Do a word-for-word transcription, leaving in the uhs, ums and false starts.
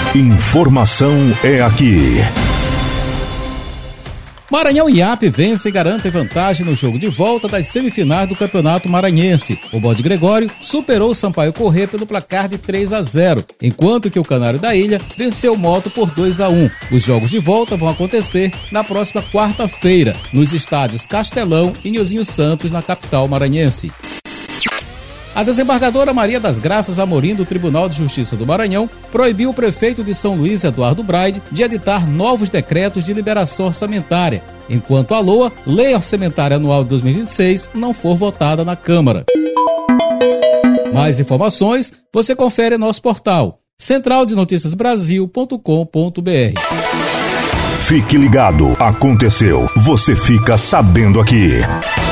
Informação é aqui. Maranhão e Iape vencem e garantem vantagem no jogo de volta das semifinais do Campeonato Maranhense. O Bode Gregório superou o Sampaio Corrêa pelo placar de três a zero, enquanto que o Canário da Ilha venceu o Moto por dois a um. Os jogos de volta vão acontecer na próxima quarta-feira, nos estádios Castelão e Nhozinho Santos, na capital maranhense. A desembargadora Maria das Graças Amorim, do Tribunal de Justiça do Maranhão, proibiu o prefeito de São Luís, Eduardo Braide, de editar novos decretos de liberação orçamentária, enquanto a L O A, Lei Orçamentária Anual de dois mil e vinte e seis, não for votada na Câmara. Mais informações você confere em nosso portal central de notícias brasil ponto com ponto br. Fique ligado, aconteceu, você fica sabendo aqui.